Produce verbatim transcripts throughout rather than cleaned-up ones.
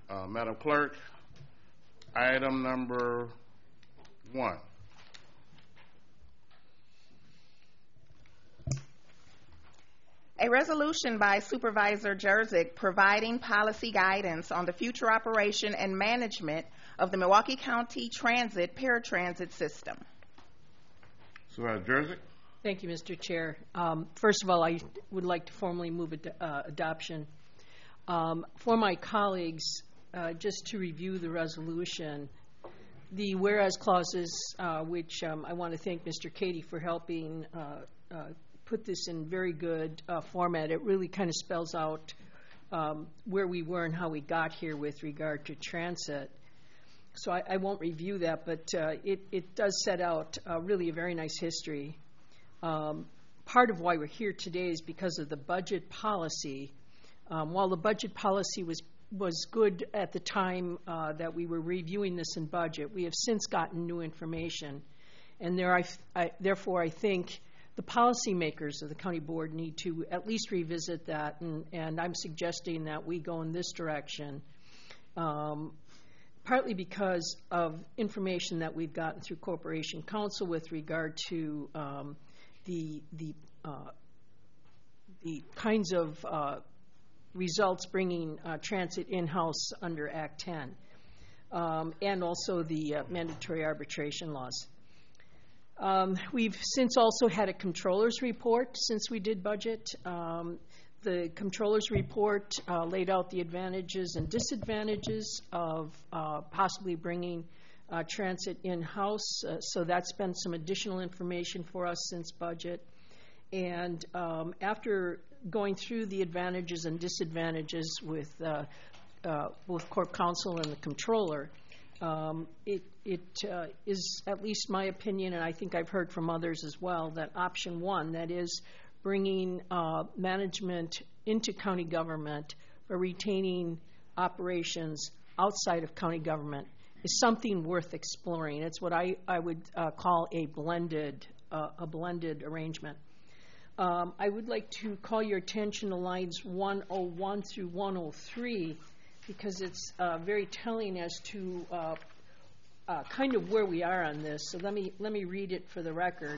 Uh, Madam Clerk, item number one. A resolution by Supervisor Jerzik providing policy guidance on the future operation and management of the Milwaukee County Transit Paratransit System. Supervisor Jerzik. Thank you, Mister Chair. Um, first of all, I would like to formally move ad uh, adoption. Um, for my colleagues, uh, just to review the resolution, the whereas clauses, uh, which um, I want to thank Mister Cady for helping uh, uh, put this in very good uh, format. It really kind of spells out um, where we were and how we got here with regard to transit. So I, I won't review that, but uh, it, it does set out uh, really a very nice history. Um, part of why we're here today is because of the budget policy. Um, while the budget policy was was good at the time uh, that we were reviewing this in budget, we have since gotten new information, and there I, I, therefore I think the policymakers of the county board need to at least revisit that, and, and I'm suggesting that we go in this direction, um, partly because of information that we've gotten through Corporation Counsel with regard to um, the the uh, the kinds of uh, results bringing uh, transit in-house under Act ten, um, and also the uh, mandatory arbitration laws. Um, we've since also had a controller's report since we did budget. Um, the controller's report uh, laid out the advantages and disadvantages of uh, possibly bringing uh, transit in-house. Uh, so that's been some additional information for us since budget. And um, after going through the advantages and disadvantages with uh, uh, both Corp Counsel and the controller, um, it, it uh, is at least my opinion, and I think I've heard from others as well, that option one, that is bringing uh, management into county government or retaining operations outside of county government, is something worth exploring. It's what I, I would uh, call a blended, uh, a blended arrangement. Um, I would like to call your attention to lines one oh one through one oh three, because it's uh, very telling as to uh, uh, kind of where we are on this. So let me, let me read it for the record.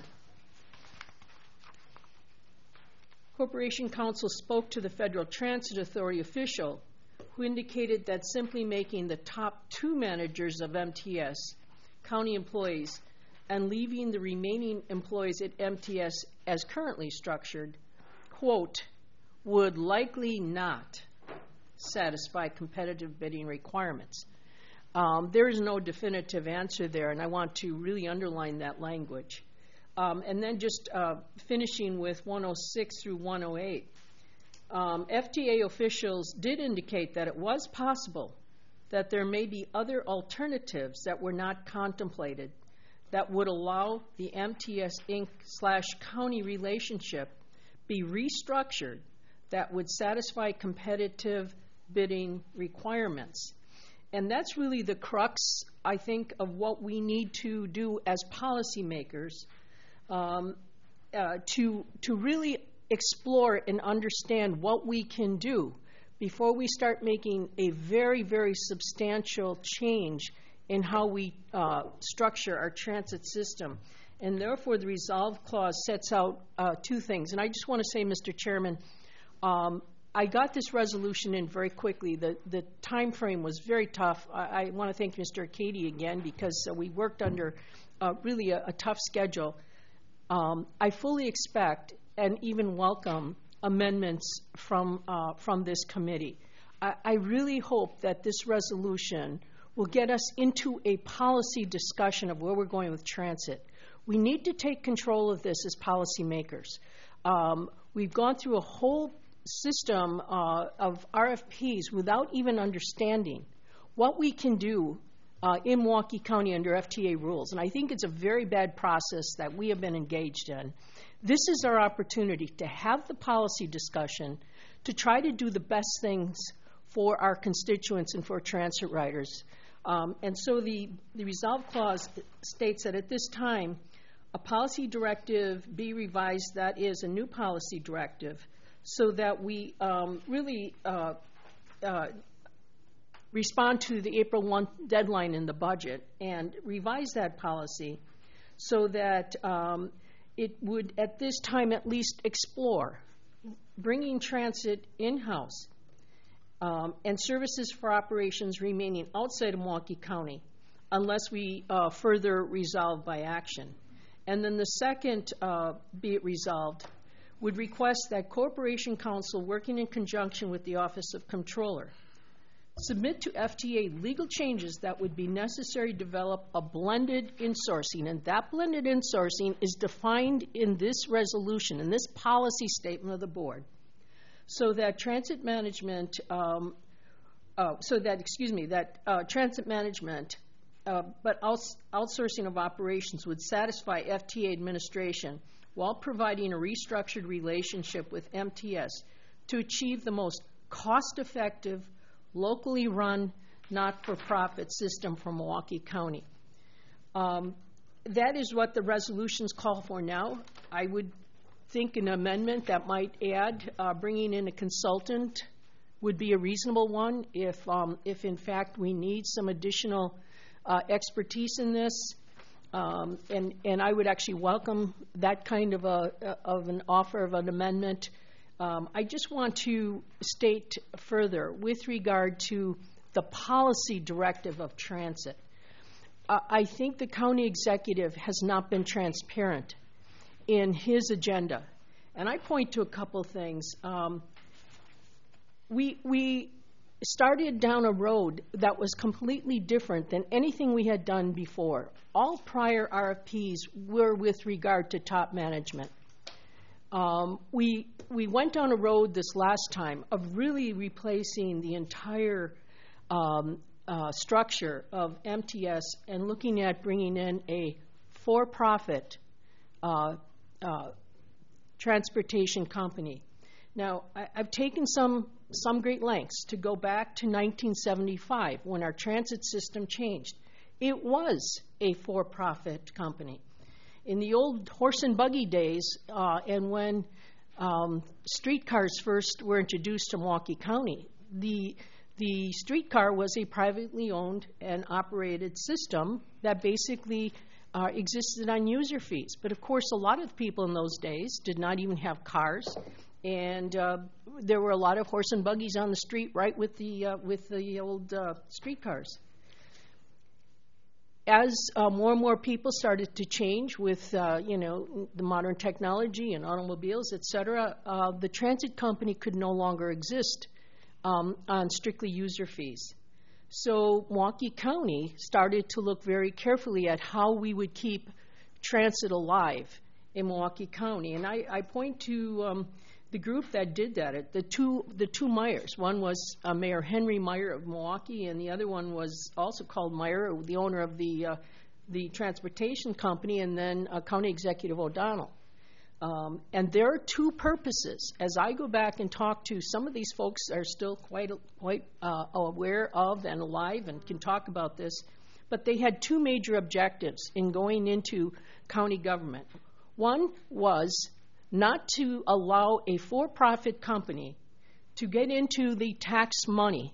Corporation Counsel spoke to the Federal Transit Authority official who indicated that simply making the top two managers of M T S county employees and leaving the remaining employees at M T S as currently structured, quote, would likely not satisfy competitive bidding requirements. Um, there is no definitive answer there, and I want to really underline that language. Um, and then just uh, finishing with one oh six through one oh eight. Um, F T A officials did indicate that it was possible that there may be other alternatives that were not contemplated that would allow the M T S Incorporated slash county relationship be restructured that would satisfy competitive bidding requirements. And that's really the crux, I think, of what we need to do as policymakers um, uh, to, to really explore and understand what we can do before we start making a very, very substantial change in how we uh, structure our transit system. And therefore, the resolve clause sets out uh, two things. And I just want to say, Mister Chairman, um, I got this resolution in very quickly. The, the time frame was very tough. I, I want to thank Mister Cady again, because uh, we worked under uh, really a, a tough schedule. Um, I fully expect and even welcome amendments from, uh, from this committee. I, I really hope that this resolution will get us into a policy discussion of where we're going with transit. We need to take control of this as policymakers. Um, we've gone through a whole system uh, of R F Ps without even understanding what we can do uh, in Milwaukee County under F T A rules. And I think it's a very bad process that we have been engaged in. This is our opportunity to have the policy discussion, to try to do the best things for our constituents and for transit riders. Um, and so the, the resolve clause states that at this time, a policy directive be revised, that is a new policy directive, so that we um, really uh, uh, respond to the April first deadline in the budget and revise that policy so that um, it would, at this time, at least explore bringing transit in-house um, and services for operations remaining outside of Milwaukee County unless we uh, further resolve by action. And then the second, uh, be it resolved, would request that Corporation Counsel, working in conjunction with the Office of Comptroller, submit to F T A legal changes that would be necessary to develop a blended insourcing. And that blended insourcing is defined in this resolution, in this policy statement of the board, so that transit management, um, uh, so that, excuse me, that uh, transit management, uh, but outs- outsourcing of operations would satisfy F T A administration while providing a restructured relationship with M T S to achieve the most cost-effective, locally run, not-for-profit system for Milwaukee County. Um, that is what the resolutions call for now. I would think an amendment that might add uh, bringing in a consultant would be a reasonable one if, um, if in fact, we need some additional uh, expertise in this. Um, and, and I would actually welcome that kind of, a, of an offer of an amendment. Um, I just want to state further with regard to the policy directive of transit. Uh, I think the county executive has not been transparent in his agenda. And I point to a couple things. Um, we, we started down a road that was completely different than anything we had done before. All prior R F Ps were with regard to top management. Um, we we went down a road this last time of really replacing the entire um, uh, structure of M T S and looking at bringing in a for-profit uh, uh, transportation company. Now, I, I've taken some some great lengths to go back to nineteen seventy-five when our transit system changed. It was a for-profit company. In the old horse and buggy days, uh, and when um, streetcars first were introduced to Milwaukee County, the the streetcar was a privately owned and operated system that basically uh, existed on user fees. But of course, a lot of people in those days did not even have cars, and uh, there were a lot of horse and buggies on the street, right with the uh, with the old uh, streetcars. As uh, more and more people started to change with, uh, you know, the modern technology and automobiles, et cetera, uh, the transit company could no longer exist um, on strictly user fees. So Milwaukee County started to look very carefully at how we would keep transit alive in Milwaukee County. And I, I point to um, the group that did that, it, the two the two Meyers. One was uh, Mayor Henry Meyer of Milwaukee, and the other one was also called Meyer, the owner of the uh, the transportation company, and then uh, County Executive O'Donnell. Um, and there are two purposes. As I go back and talk to some of these folks are still quite quite uh, aware of and alive and can talk about this, but they had two major objectives in going into county government. One was not to allow a for-profit company to get into the tax money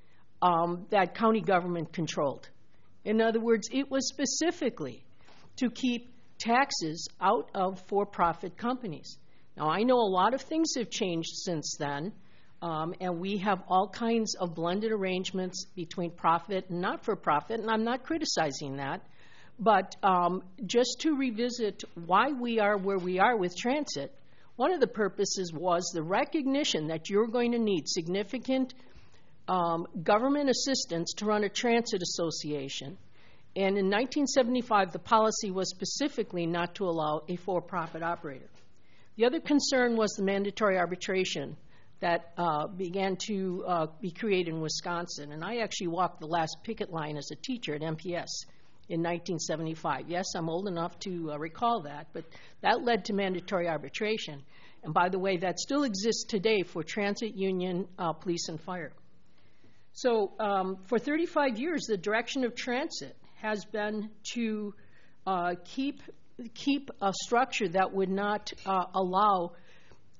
um, that county government controlled. In other words, it was specifically to keep taxes out of for-profit companies. Now, I know a lot of things have changed since then, um, and we have all kinds of blended arrangements between profit and not-for-profit, and I'm not criticizing that. But um, just to revisit why we are where we are with transit, one of the purposes was the recognition that you're going to need significant um, government assistance to run a transit association. And in nineteen seventy-five, the policy was specifically not to allow a for-profit operator. The other concern was the mandatory arbitration that uh, began to uh, be created in Wisconsin. And I actually walked the last picket line as a teacher at M P S. In nineteen seventy-five. Yes, I'm old enough to uh, recall that, but that led to mandatory arbitration. And by the way, that still exists today for transit, union, uh, police, and fire. So um, for thirty-five years, the direction of transit has been to uh, keep, keep a structure that would not uh, allow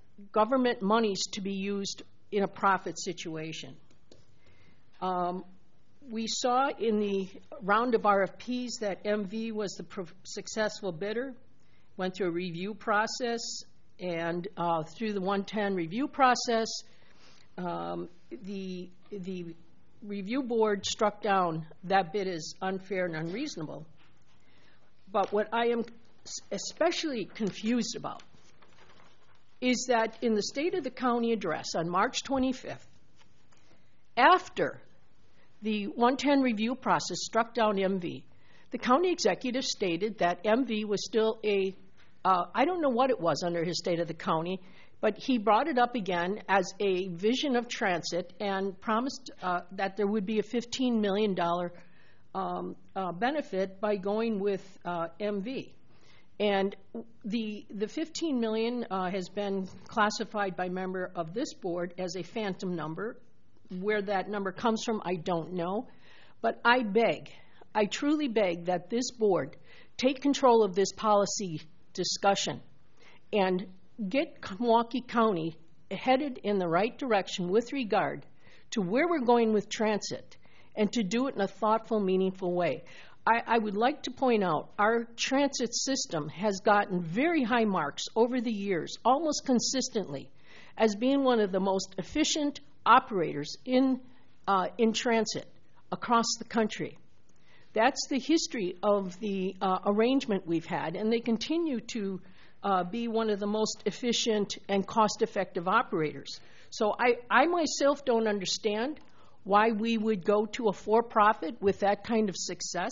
government monies to be used in a profit situation. Um, we saw in the round of R F Ps that M V was the pro- successful bidder, went through a review process, and uh, through the one ten review process, um, the, the review board struck down that bid as unfair and unreasonable. But what I am especially confused about is that in the State of the County address on March twenty-fifth, after the one ten review process struck down M V, the county executive stated that M V was still a, uh, I don't know what it was under his State of the County, but he brought it up again as a vision of transit and promised uh, that there would be a fifteen million dollars um, uh, benefit by going with uh, M V. And the the fifteen million dollars uh, has been classified by member of this board as a phantom number. Where that number comes from, I don't know. But I beg, I truly beg that this board take control of this policy discussion and get Milwaukee County headed in the right direction with regard to where we're going with transit, and to do it in a thoughtful, meaningful way. I, I would like to point out our transit system has gotten very high marks over the years, almost consistently, as being one of the most efficient operators in, uh, in transit across the country. That's the history of the uh, arrangement we've had, and they continue to uh, be one of the most efficient and cost-effective operators. So I, I myself don't understand why we would go to a for-profit with that kind of success.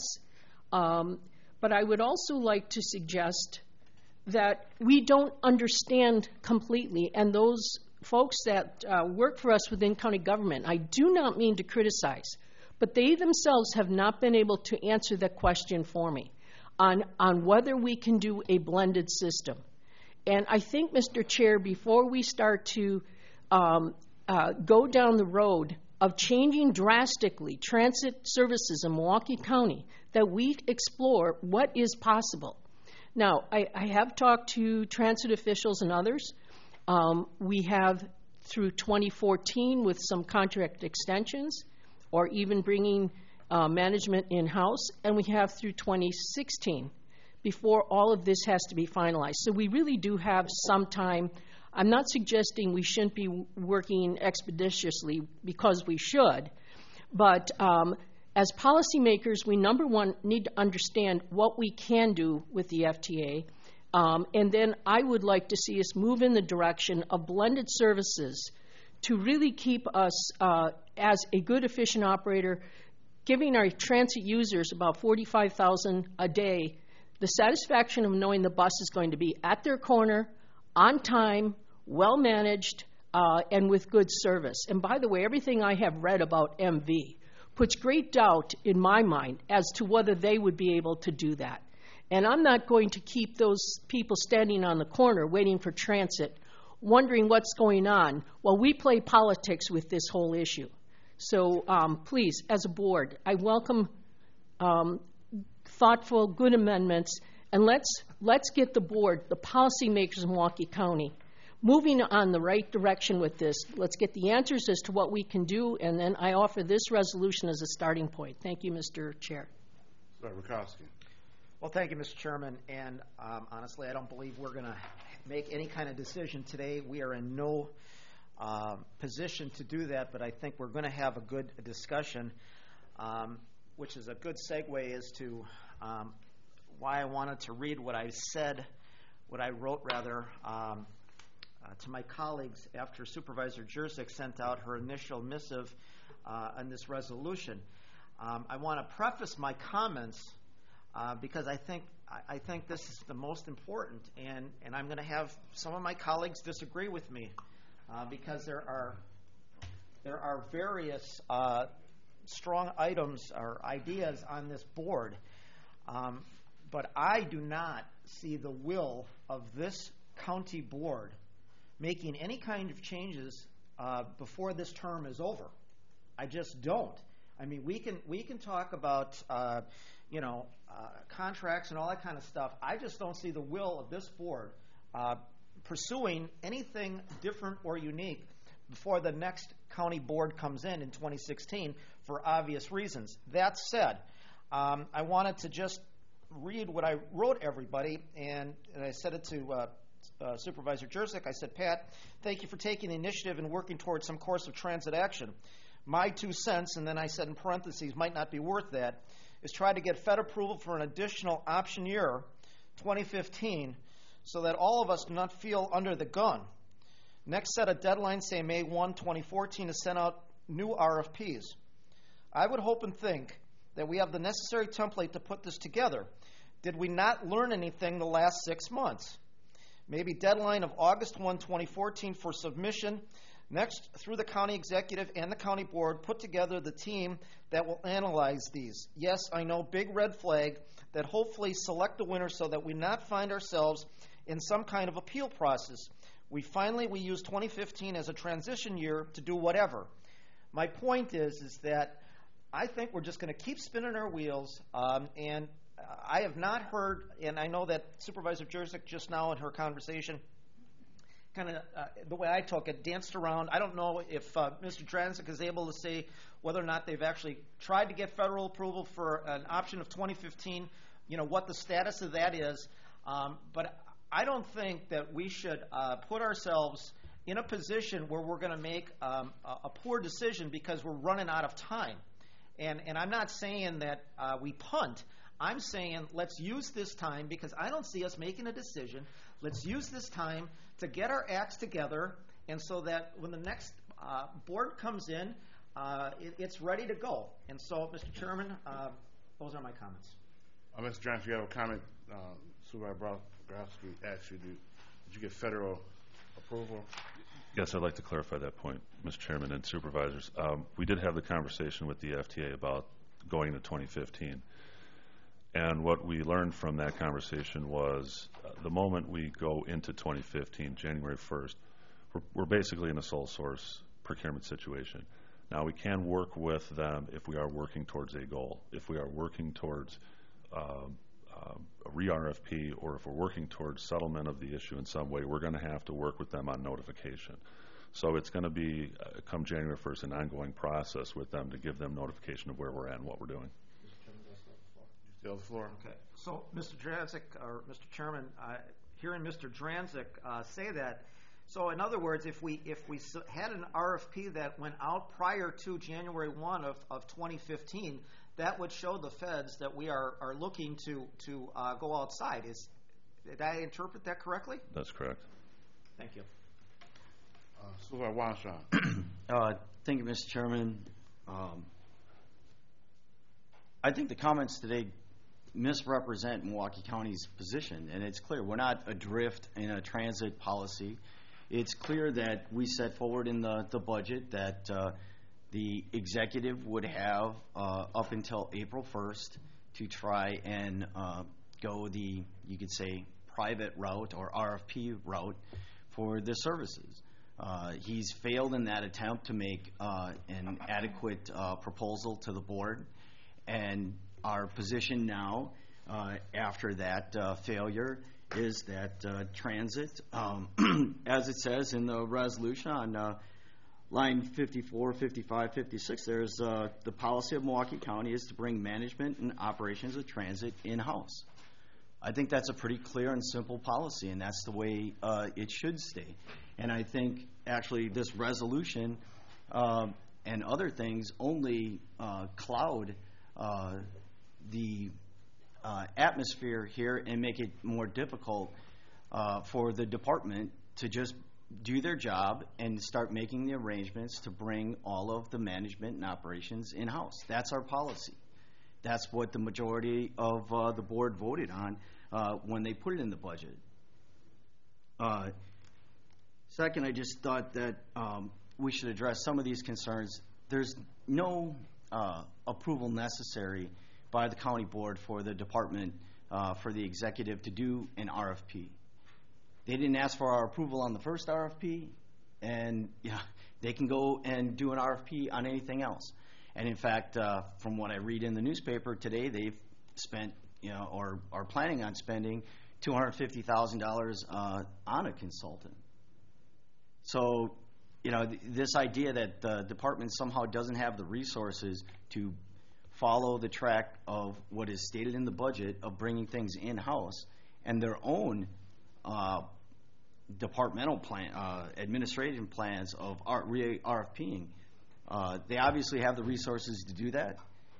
Um, but I would also like to suggest that we don't understand completely, and those folks that uh, work for us within county government, I do not mean to criticize, but they themselves have not been able to answer that question for me on, on whether we can do a blended system. And I think, Mister Chair, before we start to um, uh, go down the road of changing drastically transit services in Milwaukee County, that we explore what is possible. Now, I, I have talked to transit officials and others. Um, we have, through twenty fourteen, with some contract extensions, or even bringing uh, management in-house, and we have through twenty sixteen, before all of this has to be finalized. So we really do have some time. I'm not suggesting we shouldn't be working expeditiously, because we should, but um, as policymakers, we, number one, need to understand what we can do with the F T A, um, and then I would like to see us move in the direction of blended services to really keep us uh, as a good, efficient operator, giving our transit users about forty-five thousand a day the satisfaction of knowing the bus is going to be at their corner, on time, well managed, uh, and with good service. And by the way, everything I have read about M V puts great doubt in my mind as to whether they would be able to do that. And I'm not going to keep those people standing on the corner waiting for transit, wondering what's going on while we play politics with this whole issue. So um, please, as a board, I welcome um, thoughtful, good amendments, and let's let's get the board, the policymakers in Milwaukee County, moving on the right direction with this. Let's get the answers as to what we can do, and then I offer this resolution as a starting point. Thank you, Mister Chair. Senator Rakowski. Well, thank you, Mister Chairman. And um, honestly, I don't believe we're going to make any kind of decision today. We are in no uh, position to do that, but I think we're going to have a good discussion, um, which is a good segue as to um, why I wanted to read what I said, what I wrote, rather, um, uh, to my colleagues after Supervisor Jerzyk sent out her initial missive uh, on this resolution. Um, I want to preface my comments Uh, because I think I, I think this is the most important, and, and I'm going to have some of my colleagues disagree with me uh, because there are there are various uh, strong items or ideas on this board, um, but I do not see the will of this county board making any kind of changes uh, before this term is over. I just don't. I mean, we can we can talk about uh, you know. Uh, contracts and all that kind of stuff. I just don't see the will of this board uh, pursuing anything different or unique before the next county board comes in in twenty sixteen for obvious reasons. That said, um, I wanted to just read what I wrote everybody, and, and I said it to uh, uh, Supervisor Jerzik. I said, Pat, thank you for taking the initiative and working towards some course of transit action. My two cents, and then I said in parentheses, might not be worth that, is try to get Fed approval for an additional option year, twenty fifteen, so that all of us do not feel under the gun. Next set a deadline, say May first, twenty fourteen, to send out new R F Ps. I would hope and think that we have the necessary template to put this together. Did we not learn anything the last six months? Maybe deadline of August first, twenty fourteen for submission. Next, through the county executive and the county board, put together the team that will analyze these. Yes, I know, big red flag, that hopefully select a winner so that we not find ourselves in some kind of appeal process. We finally, we use twenty fifteen as a transition year to do whatever. My point is, is that I think we're just going to keep spinning our wheels, um, and I have not heard, and I know that Supervisor Jerzik just now in her conversation kind of, uh, the way I took it, danced around. I don't know if uh, Mister Dranzik is able to say whether or not they've actually tried to get federal approval for an option of twenty fifteen, you know, what the status of that is. Um, but I don't think that we should uh, put ourselves in a position where we're going to make um, a, a poor decision because we're running out of time. And, and I'm not saying that uh, we punt. I'm saying let's use this time, because I don't see us making a decision. Let's use this time to get our acts together, and so that when the next uh, board comes in, uh, it, it's ready to go. And so, Mister Chairman, uh, those are my comments. Uh, Mister Johnson, you have a comment? Uh, Supervisor Browski asked you, did, did you get federal approval? Yes, I'd like to clarify that point, Mister Chairman and Supervisors. Um, we did have the conversation with the F T A about going to twenty fifteen. And what we learned from that conversation was uh, the moment we go into twenty fifteen, January first, we're, we're basically in a sole source procurement situation. Now, we can work with them if we are working towards a goal, if we are working towards uh, uh, a re-R F P, or if we're working towards settlement of the issue in some way, we're going to have to work with them on notification. So it's going to be, uh, come January first, an ongoing process with them to give them notification of where we're at and what we're doing. Still the floor. Okay. So, Mister Dranzik, or Mister Chairman, uh, hearing Mister Dranzik uh, say that, so in other words, if we if we had an R F P that went out prior to January first of, of twenty fifteen, that would show the feds that we are, are looking to to uh, go outside. Is did I interpret that correctly? That's correct. Thank you. Uh, Supervisor Wanshaw. Uh, thank you, Mister Chairman. Um, I think the comments today misrepresent Milwaukee County's position, and it's clear we're not adrift in a transit policy. It's clear that we set forward in the, the budget that uh, the executive would have uh, up until April first to try and uh, go the, you could say, private route or R F P route for the services. Uh, he's failed in that attempt to make uh, an adequate uh, proposal to the board, and our position now, uh, after that uh, failure, is that uh, transit, um, as it says in the resolution on uh, line fifty-four, fifty-five, fifty-six, there's uh, the policy of Milwaukee County is to bring management and operations of transit in-house. I think that's a pretty clear and simple policy, and that's the way uh, it should stay. And I think actually this resolution uh, and other things only uh, cloud uh, the uh, atmosphere here and make it more difficult uh, for the department to just do their job and start making the arrangements to bring all of the management and operations in-house. That's our policy. That's what the majority of uh, the board voted on uh, when they put it in the budget. Uh, second, I just thought that um, we should address some of these concerns. There's no uh, approval necessary by the county board for the department uh, for the executive to do an R F P. They didn't ask for our approval on the first R F P, and yeah, they can go and do an R F P on anything else. And in fact, uh, from what I read in the newspaper today, they've spent, you know, or are planning on spending two hundred fifty thousand dollars uh, on a consultant. So you know, th- this idea that the department somehow doesn't have the resources to follow the track of what is stated in the budget of bringing things in-house and their own uh, departmental plan, uh, administration plans of R- re- RFPing. Uh, they obviously have the resources to do that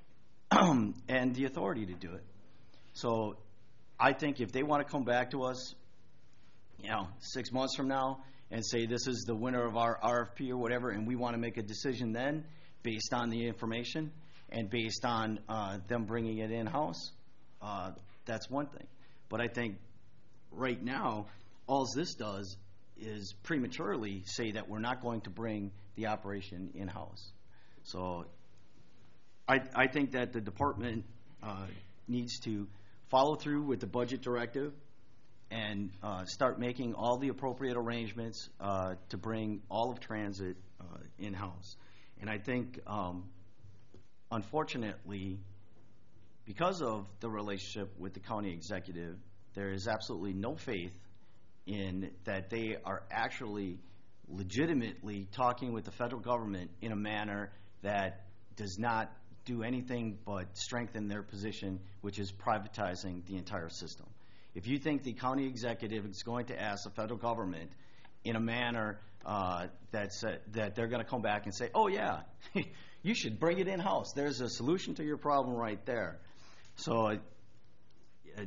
and the authority to do it. So I think if they want to come back to us, you know, six months from now and say this is the winner of our R F P or whatever, and we want to make a decision then based on the information and based on uh, them bringing it in-house, uh, that's one thing. But I think right now, all this does is prematurely say that we're not going to bring the operation in-house. So I, I think that the department uh, needs to follow through with the budget directive and uh, start making all the appropriate arrangements uh, to bring all of transit uh, in-house. And I think, um, unfortunately, because of the relationship with the county executive, there is absolutely no faith in that they are actually legitimately talking with the federal government in a manner that does not do anything but strengthen their position, which is privatizing the entire system. If you think the county executive is going to ask the federal government in a manner uh, that's, uh, that they're going to come back and say, oh, yeah, you should bring it in-house. There's a solution to your problem right there. So uh, it,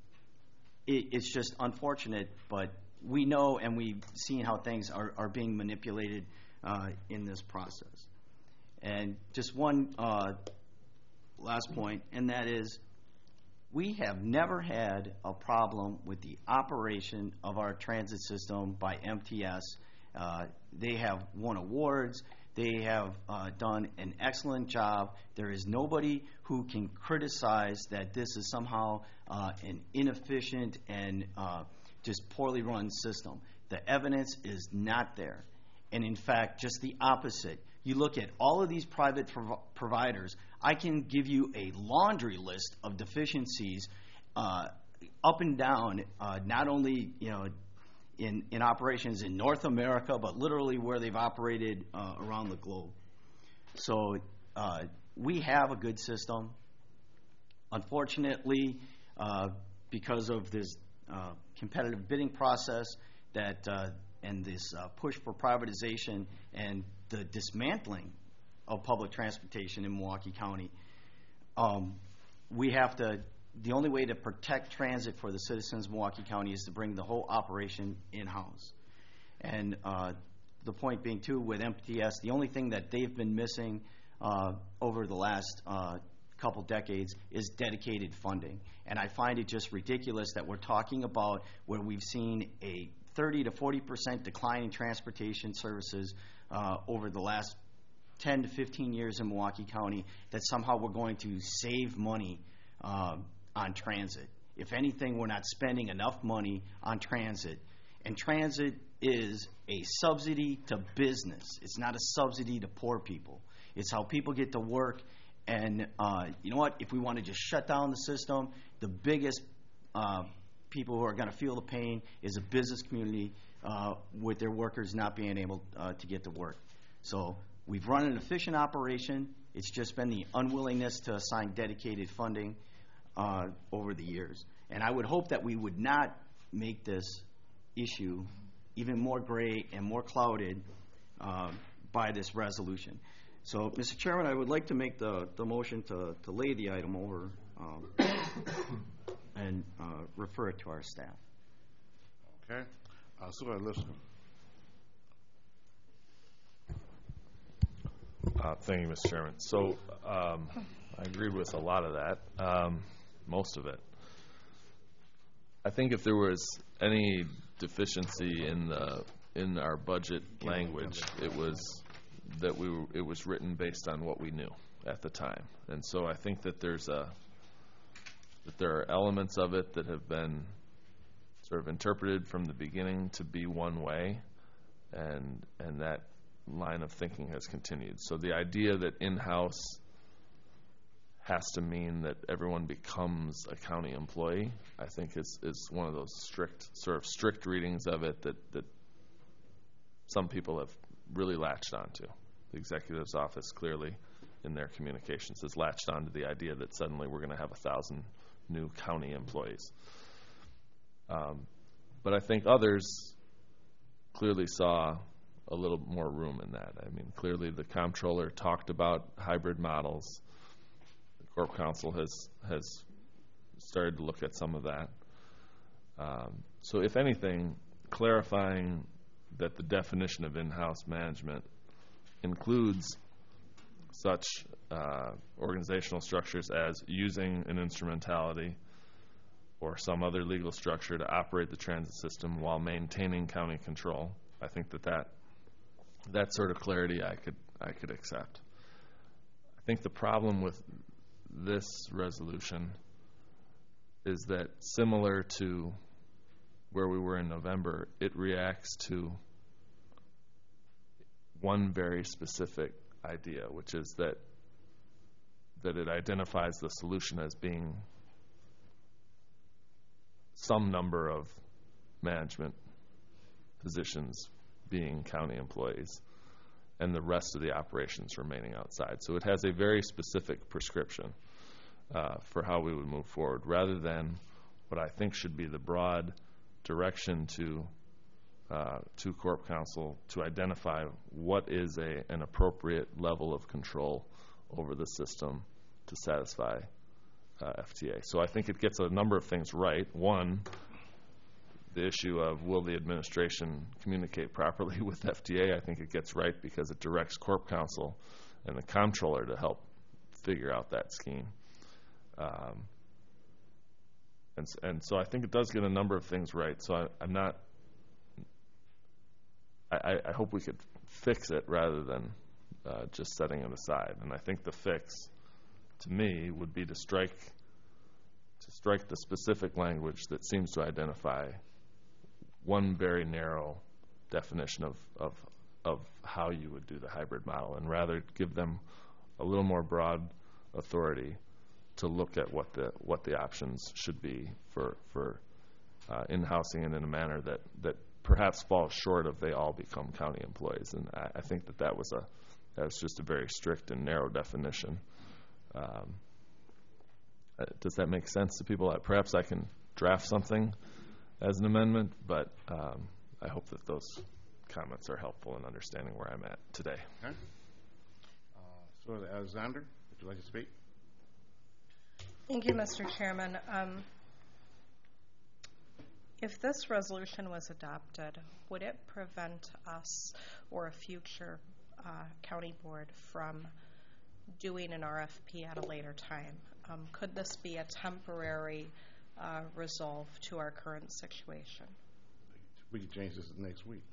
it's just unfortunate, but we know and we've seen how things are, are being manipulated uh, in this process. And just one uh, last point, and that is we have never had a problem with the operation of our transit system by M T S. Uh, they have won awards. They have uh, done an excellent job. There is nobody who can criticize that this is somehow uh, an inefficient and uh, just poorly run system. The evidence is not there. And in fact, just the opposite. You look at all of these private prov- providers, I can give you a laundry list of deficiencies uh, up and down, uh, not only, you know, in, in operations in North America, but literally where they've operated uh, around the globe. So uh, we have a good system. Unfortunately, uh, because of this uh, competitive bidding process that uh, and this uh, push for privatization and the dismantling of public transportation in Milwaukee County, um, we have to, the only way to protect transit for the citizens of Milwaukee County is to bring the whole operation in-house. And uh, the point being, too, with M T S, the only thing that they've been missing uh, over the last uh, couple decades is dedicated funding. And I find it just ridiculous that we're talking about where we've seen a thirty to forty percent decline in transportation services uh, over the last ten to fifteen years in Milwaukee County, that somehow we're going to save money uh, on transit. If anything, we're not spending enough money on transit. And transit is a subsidy to business. It's not a subsidy to poor people. It's how people get to work. And uh, you know what? If we want to just shut down the system, the biggest uh, people who are going to feel the pain is a business community uh, with their workers not being able uh, to get to work. So we've run an efficient operation. It's just been the unwillingness to assign dedicated funding uh, over the years. And I would hope that we would not make this issue even more gray and more clouded uh, by this resolution. So, Mister Chairman, I would like to make the, the motion to, to lay the item over um, and uh, refer it to our staff. Okay. Uh, Supervisor Lipscomb. Uh, thank you, Mister Chairman. So um, I agree with a lot of that, um, most of it. I think if there was any deficiency in the in our budget language, it was that we were, it was written based on what we knew at the time, and so I think that there's a that there are elements of it that have been sort of interpreted from the beginning to be one way, and and that line of thinking has continued. So the idea that in-house has to mean that everyone becomes a county employee, I think is, is one of those strict, sort of strict readings of it that, that some people have really latched onto. The executive's office clearly, in their communications, has latched onto the idea that suddenly we're going to have a thousand new county employees. Um, but I think others clearly saw a little more room in that. I mean, clearly the comptroller talked about hybrid models. The Corp Council has has started to look at some of that. Um, so if anything, clarifying that the definition of in-house management includes such uh, organizational structures as using an instrumentality or some other legal structure to operate the transit system while maintaining county control. I think that that, that sort of clarity I could I could accept. I think the problem with this resolution is that, similar to where we were in November, it reacts to one very specific idea, which is that that it identifies the solution as being some number of management positions being county employees and the rest of the operations remaining outside. So it has a very specific prescription uh, for how we would move forward, rather than what I think should be the broad direction to uh, to Corp Council to identify what is a, an appropriate level of control over the system to satisfy uh, F T A. So I think it gets a number of things right. One, the issue of will the administration communicate properly with F T A, I think it gets right because it directs Corp Council and the comptroller to help figure out that scheme. Um, and, and so I think it does get a number of things right. So I, I'm not, I, I hope we could fix it rather than uh, just setting it aside. And I think the fix, to me, would be to strike to strike the specific language that seems to identify one very narrow definition of, of, of how you would do the hybrid model, and rather give them a little more broad authority to look at what the what the options should be for for uh, in-housing and in a manner that, that perhaps falls short of they all become county employees. And I, I think that that was a that was just a very strict and narrow definition. Um, uh, does that make sense to people? Uh, perhaps I can draft something as an amendment, but um, I hope that those comments are helpful in understanding where I'm at today. Okay. Uh, so, Alexander, would you like to speak? Thank you, Mister Chairman. Um, if this resolution was adopted, would it prevent us or a future uh, county board from doing an R F P at a later time? Um, could this be a temporary uh, resolve to our current situation? We can change this next week.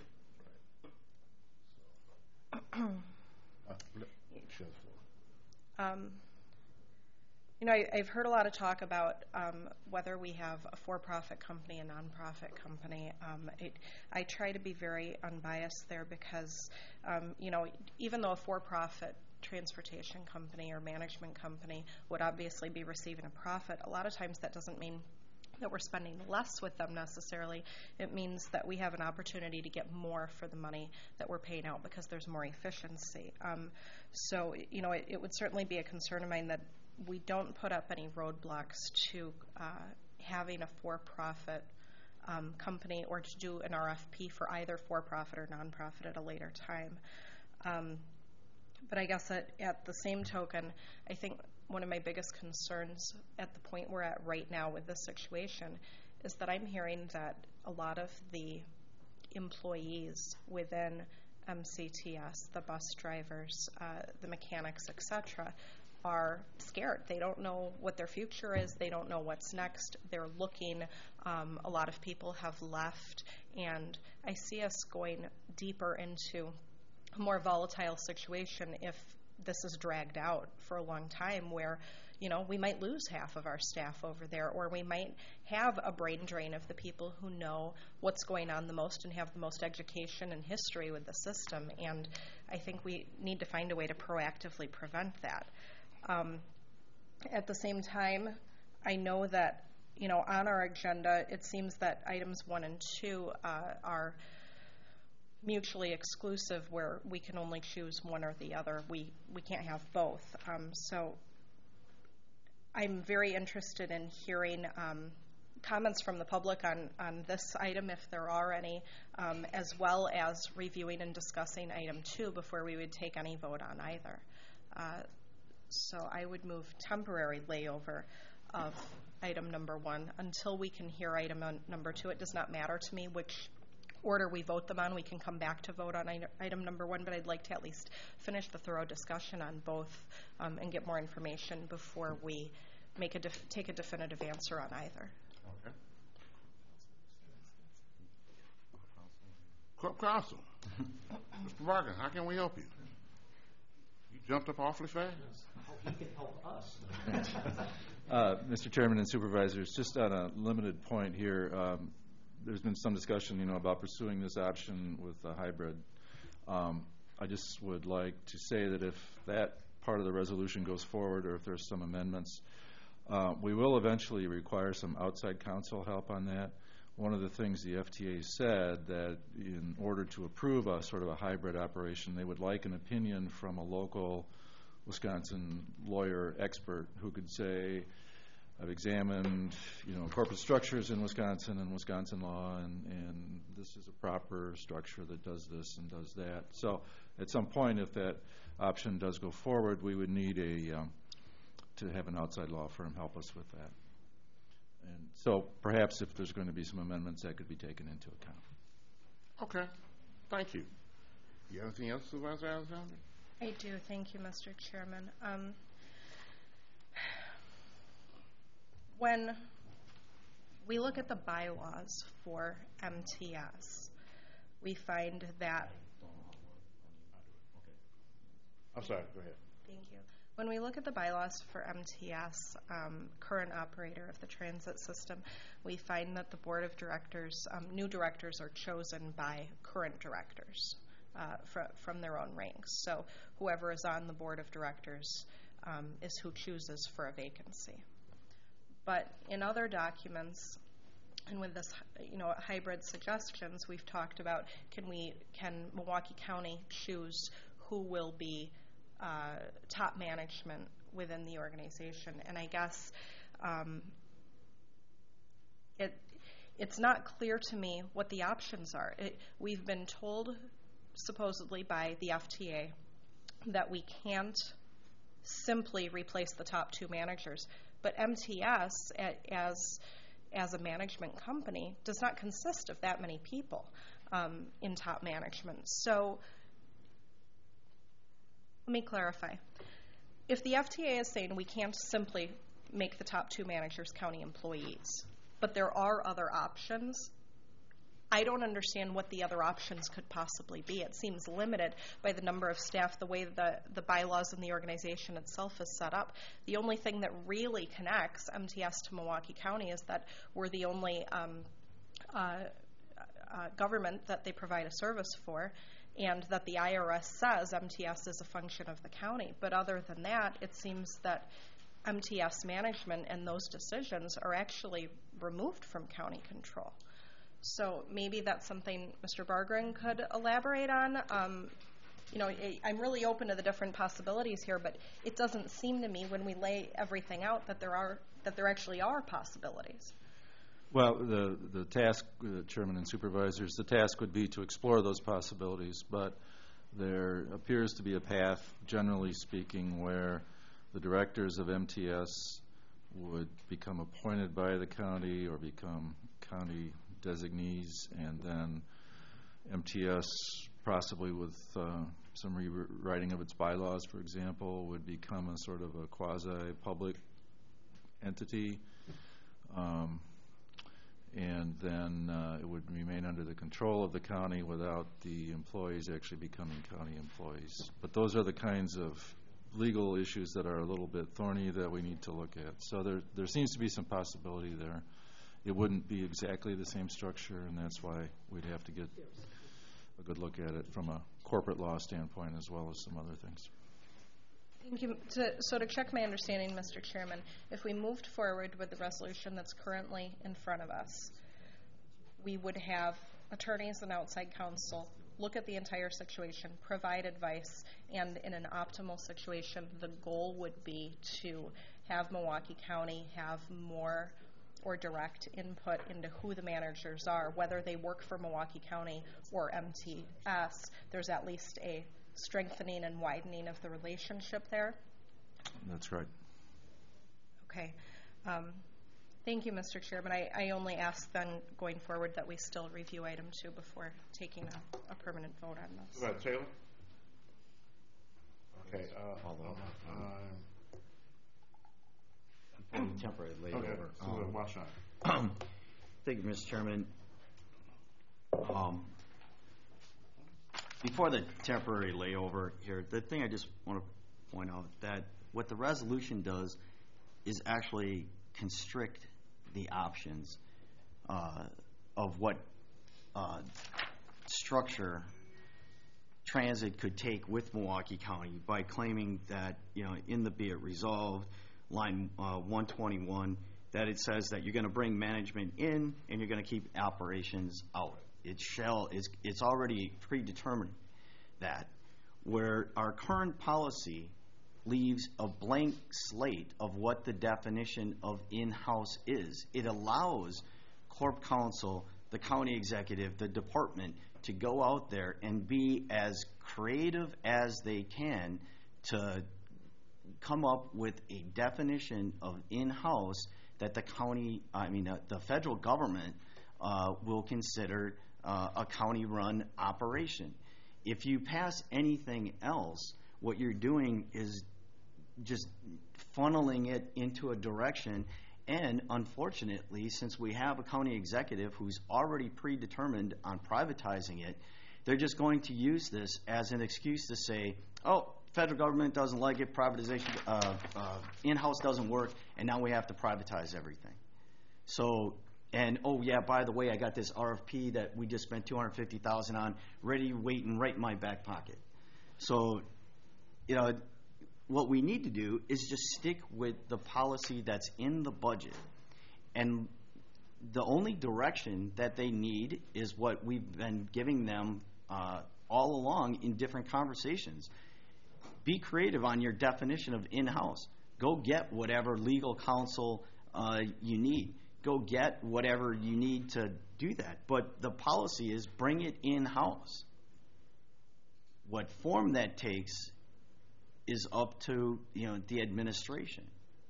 uh, sure. Um, you know, I, I've heard a lot of talk about um, whether we have a for-profit company, a non-profit company. Um, it, I try to be very unbiased there because, um, you know, even though a for-profit transportation company or management company would obviously be receiving a profit, a lot of times that doesn't mean that we're spending less with them necessarily. It means that we have an opportunity to get more for the money that we're paying out because there's more efficiency. Um, so, you know, it, it would certainly be a concern of mine that we don't put up any roadblocks to uh, having a for-profit um, company or to do an R F P for either for-profit or non-profit at a later time. Um, but I guess at, at the same token, I think one of my biggest concerns at the point we're at right now with this situation is that I'm hearing that a lot of the employees within M C T S, the bus drivers, uh, the mechanics, et cetera, are scared. They don't know what their future is. They don't know what's next. They're looking. Um, a lot of people have left, and I see us going deeper into a more volatile situation if this is dragged out for a long time, where, you know, we might lose half of our staff over there, or we might have a brain drain of the people who know what's going on the most and have the most education and history with the system. And I think we need to find a way to proactively prevent that. Um, at the same time, I know that, you know, on our agenda, it seems that items one and two uh, are mutually exclusive where we can only choose one or the other. We, we can't have both. Um, so I'm very interested in hearing um, comments from the public on, on this item, if there are any, um, as well as reviewing and discussing item two before we would take any vote on either. Uh, so I would move temporary layover of item number one until we can hear item on number two. It does not matter to me which order we vote them on. We can come back to vote on item number one, but I'd like to at least finish the thorough discussion on both um, and get more information before we make a def- take a definitive answer on either. Okay. Corp Counsel, Mister Barker, how can we help you? You jumped up awfully fast. He can help us. Uh, Mister Chairman and Supervisors, just on a limited point here, um, there's been some discussion, you know, about pursuing this option with a hybrid. Um, I just would like to say that if that part of the resolution goes forward, or if there's some amendments, uh, we will eventually require some outside counsel help on that. One of the things the F T A said that in order to approve a sort of a hybrid operation, they would like an opinion from a local Wisconsin lawyer expert who could say, I've examined, you know, corporate structures in Wisconsin and Wisconsin law, and, and this is a proper structure that does this and does that. So at some point, if that option does go forward, we would need a um, to have an outside law firm help us with that. And so perhaps if there's going to be some amendments, that could be taken into account. Okay. Thank you. You have anything else, Supervisor Alexander? I do. Thank you, Mister Chairman. Um, when we look at the bylaws for M T S, we find that... I'm sorry. Go ahead. Thank you. When we look at the bylaws for M T S, um, current operator of the transit system, we find that the board of directors, um, new directors are chosen by current directors. Uh, fr- from their own ranks. So whoever is on the board of directors um, is who chooses for a vacancy. But in other documents, and with this, you know, hybrid suggestions, we've talked about can we, can Milwaukee County choose who will be uh, top management within the organization? And I guess um, it it's not clear to me what the options are. It, we've been told supposedly by the F T A that we can't simply replace the top two managers. But M T S, as, as a management company, does not consist of that many people um, in top management. So let me clarify. If the F T A is saying we can't simply make the top two managers county employees, but there are other options, I don't understand what the other options could possibly be. It seems limited by the number of staff, the way the, the bylaws and the organization itself is set up. The only thing that really connects M T S to Milwaukee County is that we're the only um, uh, uh, government that they provide a service for, and that the I R S says M T S is a function of the county. But other than that, it seems that M T S management and those decisions are actually removed from county control. So maybe that's something Mister Bargren could elaborate on. Um, you know, I, I'm really open to the different possibilities here, but it doesn't seem to me when we lay everything out that there are that there actually are possibilities. Well, the the task, uh, Chairman and Supervisors, the task would be to explore those possibilities, but there appears to be a path, generally speaking, where the directors of M T S would become appointed by the county or become county designees, and then M T S, possibly with uh, some rewriting of its bylaws, for example, would become a sort of a quasi-public entity, um, and then uh, it would remain under the control of the county without the employees actually becoming county employees. But those are the kinds of legal issues that are a little bit thorny that we need to look at. So there, there seems to be some possibility there. It wouldn't be exactly the same structure, and that's why we'd have to get a good look at it from a corporate law standpoint as well as some other things. Thank you. To, so to check my understanding, Mister Chairman, if we moved forward with the resolution that's currently in front of us, we would have attorneys and outside counsel look at the entire situation, provide advice, and in an optimal situation, the goal would be to have Milwaukee County have more or direct input into who the managers are, whether they work for Milwaukee County or M T S. There's at least a strengthening and widening of the relationship there. That's right. Okay. Um, thank you, Mister Chairman. I, I only ask then going forward that we still review item two before taking a, a permanent vote on this. Supervisor Taylor? Okay. Uh, uh, Temporary okay. layover. Supervisor Um, Washington. Thank you, Mister Chairman. Um, Before the temporary layover here, the thing I just want to point out that what the resolution does is actually constrict the options uh, of what uh, structure transit could take with Milwaukee County by claiming that, you know, in the be it resolved, line uh, one twenty-one, that it says that you're going to bring management in and you're going to keep operations out. It shall, is, it's already predetermined that, where our current policy leaves a blank slate of what the definition of in-house is. It allows Corp Counsel, the county executive, the department to go out there and be as creative as they can to come up with a definition of in-house that the county, I mean, uh, the federal government uh, will consider uh, a county-run operation. If you pass anything else, what you're doing is just funneling it into a direction. And unfortunately, since we have a county executive who's already predetermined on privatizing it, they're just going to use this as an excuse to say, oh, federal government doesn't like it, privatization, uh, uh, in-house doesn't work, and now we have to privatize everything. So, and oh yeah, by the way, I got this R F P that we just spent two hundred fifty thousand dollars on, ready, waiting, right in my back pocket. So, you know, what we need to do is just stick with the policy that's in the budget. And the only direction that they need is what we've been giving them uh, all along in different conversations. Be creative on your definition of in-house. Go get whatever legal counsel uh, you need. Go get whatever you need to do that. But the policy is bring it in-house. What form that takes is up to, you know, the administration.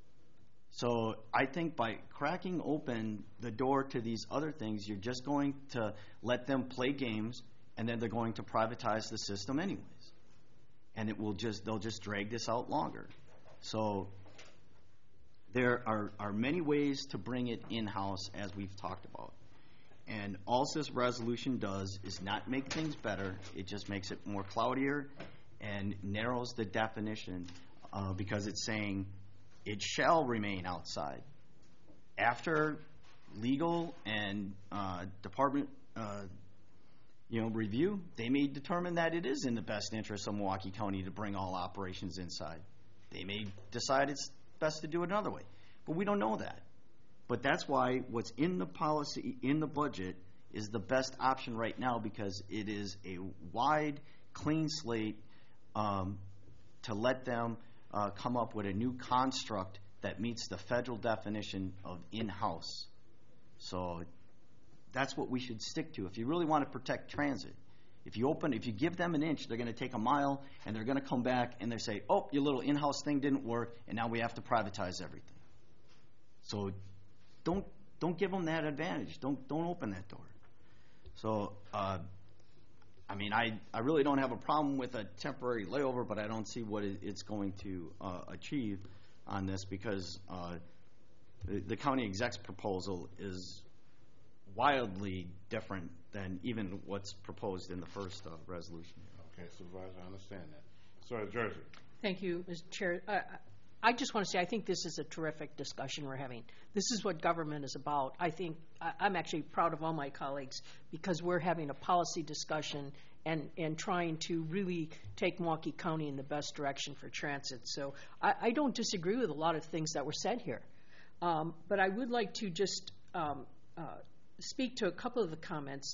So I think by cracking open the door to these other things, you're just going to let them play games, and then they're going to privatize the system anyways. And it will just, they'll just drag this out longer. So there are, are many ways to bring it in-house, as we've talked about. And all this resolution does is not make things better. It just makes it more cloudier and narrows the definition uh, because it's saying it shall remain outside. After legal and uh, department uh, you know, review, they may determine that it is in the best interest of Milwaukee County to bring all operations inside. They may decide it's best to do it another way. But we don't know that. But that's why what's in the policy, in the budget, is the best option right now, because it is a wide, clean slate um, to let them uh, come up with a new construct that meets the federal definition of in-house. So that's what we should stick to if you really want to protect transit. If you open, if you give them an inch, they're going to take a mile, and they're going to come back and they say, oh, your little in-house thing didn't work, and now we have to privatize everything. So don't don't give them that advantage. Don't don't open that door. So uh, I mean, I, I really don't have a problem with a temporary layover, but I don't see what it, it's going to uh, achieve on this, because uh, the, the county exec's proposal is wildly different than even what's proposed in the first uh, resolution. Okay, Supervisor, I understand that. Sorry, Jersey. Thank you, Mister Chair. Uh, I just want to say I think this is a terrific discussion we're having. This is what government is about. I think I, I'm actually proud of all my colleagues, because we're having a policy discussion and, and trying to really take Milwaukee County in the best direction for transit. So I, I don't disagree with a lot of things that were said here. Um, but I would like to just um, uh, speak to a couple of the comments.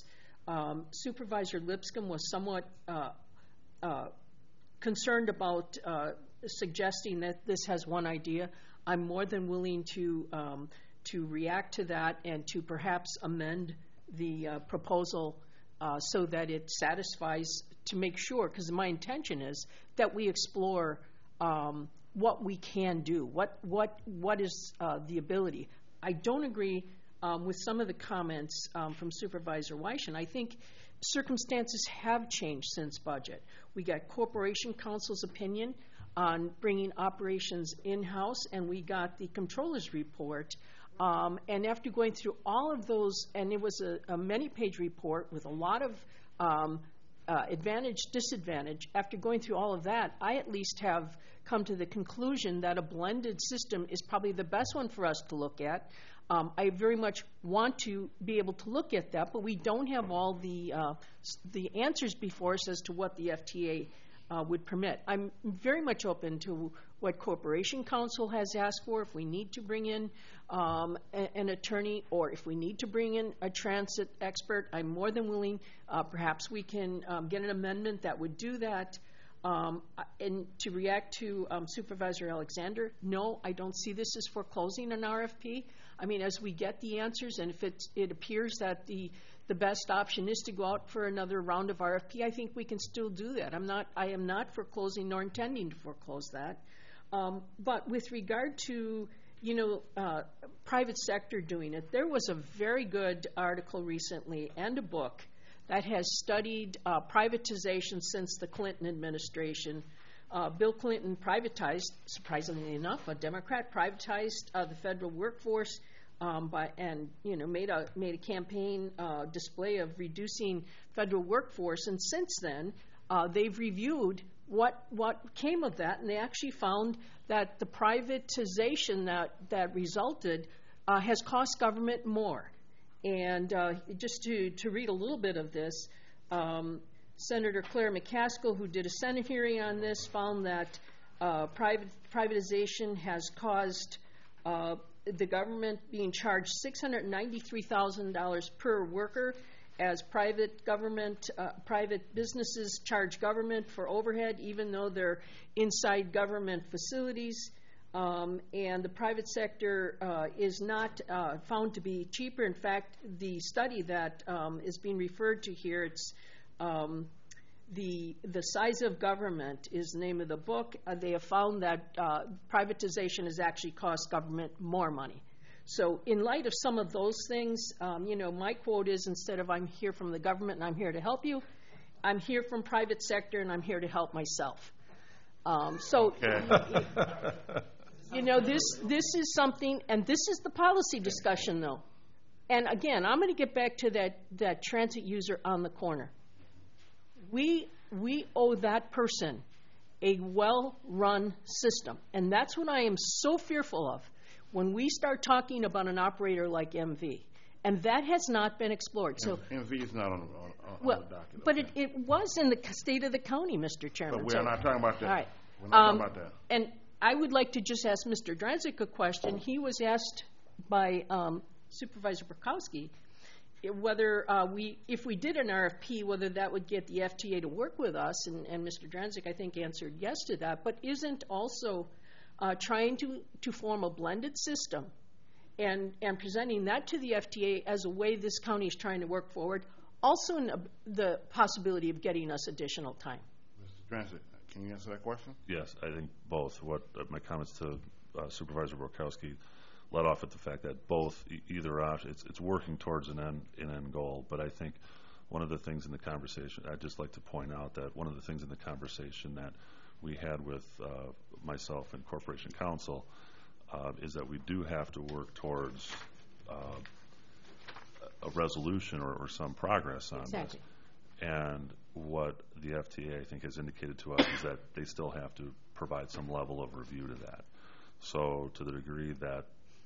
um, Supervisor Lipscomb was somewhat uh, uh, concerned about uh, suggesting that this has one idea. I'm more than willing to um, to react to that and to perhaps amend the uh, proposal uh, so that it satisfies, to make sure, because my intention is that we explore um, what we can do, what what what is uh, the ability. I don't agree um, with some of the comments um, from Supervisor Weishan. I think circumstances have changed since budget. We got Corporation Counsel's opinion on bringing operations in-house, and we got the Comptroller's report. Um, and after going through all of those, and it was a, a many-page report with a lot of um, uh, advantage, disadvantage, after going through all of that, I at least have come to the conclusion that a blended system is probably the best one for us to look at. Um, I very much want to be able to look at that, but we don't have all the uh, the answers before us as to what the F T A uh, would permit. I'm very much open to what Corporation Counsel has asked for, if we need to bring in um, a, an attorney or if we need to bring in a transit expert. I'm more than willing. Uh, perhaps we can um, get an amendment that would do that. Um, and to react to um, Supervisor Alexander, no, I don't see this as foreclosing an R F P. I mean, as we get the answers, and if it, it appears that the the best option is to go out for another round of R F P, I think we can still do that. I'm not, I am not foreclosing nor intending to foreclose that. Um, but with regard to, you know, uh, private sector doing it, there was a very good article recently and a book that has studied uh, privatization since the Clinton administration. Uh, Bill Clinton privatized, surprisingly enough, a Democrat privatized uh, the federal workforce um, by, and you know made a made a campaign uh, display of reducing federal workforce. And since then, uh, they've reviewed what what came of that, and they actually found that the privatization that that resulted uh, has cost government more. And uh, just to, to read a little bit of this, um, Senator Claire McCaskill, who did a Senate hearing on this, found that uh, private, privatization has caused uh, the government being charged six hundred ninety-three thousand dollars per worker, as private government, uh, private businesses charge government for overhead, even though they're inside government facilities. Um, and the private sector uh, is not uh, found to be cheaper. In fact, the study that um, is being referred to here, it's um, the the size of government is the name of the book. Uh, they have found that uh, privatization has actually cost government more money. So in light of some of those things, um, you know, my quote is, instead of "I'm here from the government and I'm here to help you," I'm here from private sector and I'm here to help myself. Um, so. Okay. You know, this this is something, and this is the policy discussion, though. And again, I'm going to get back to that, that transit user on the corner. We we owe that person a well-run system, and that's what I am so fearful of when we start talking about an operator like M V. And that has not been explored. So M V is not on, on, on well, the docket. but okay. it, it was in the state of the county, Mister Chairman. But we so, are not talking about that. All right. We're not Um, talking about that. And I would like to just ask Mister Dranzik a question. He was asked by um, Supervisor Burkowski whether uh, we, if we did an R F P, whether that would get the F T A to work with us. And, and Mister Dranzik, I think, answered yes to that. But isn't also uh, trying to, to form a blended system and, and presenting that to the F T A as a way this county is trying to work forward, also in the, the possibility of getting us additional time? Mister Dranzik, can you answer that question? Yes, I think both. What uh, my comments to uh, Supervisor Borkowski led off at the fact that both, e- either option, it's, it's working towards an end, an end goal. But I think one of the things in the conversation, I'd just like to point out that one of the things in the conversation that we had with uh, myself and Corporation Counsel uh, is that we do have to work towards uh, a resolution or, or some progress on Exactly. this. And what the F T A, I think, has indicated to us is that they still have to provide some level of review to that. So to the degree that,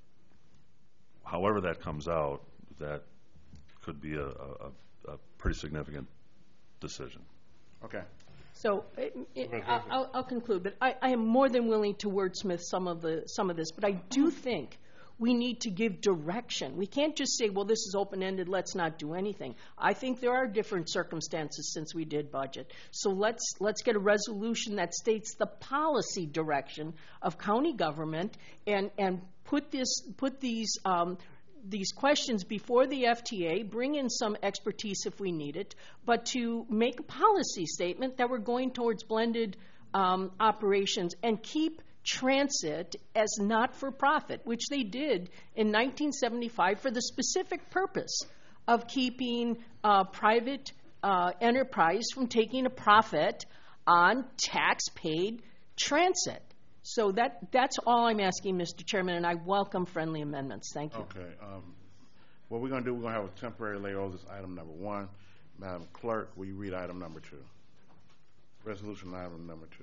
however that comes out, that could be a, a, a pretty significant decision. Okay. So it, it, I'll, I'll conclude, but I, I am more than willing to wordsmith some of the some of this. But I do think we need to give direction. We can't just say, well, this is open-ended, let's not do anything. I think there are different circumstances since we did budget. So let's let's get a resolution that states the policy direction of county government and, and put this put these um, these questions before the F T A, bring in some expertise if we need it, but to make a policy statement that we're going towards blended um, operations and keep transit as not-for-profit, which they did in nineteen seventy-five for the specific purpose of keeping uh, private uh, enterprise from taking a profit on tax-paid transit. So that that's all I'm asking, Mister Chairman, and I welcome friendly amendments. Thank you. Okay. Um, what we're going to do, we're going to have a temporary layover. This is item number one. Madam Clerk, will you read item number two? Resolution item number two.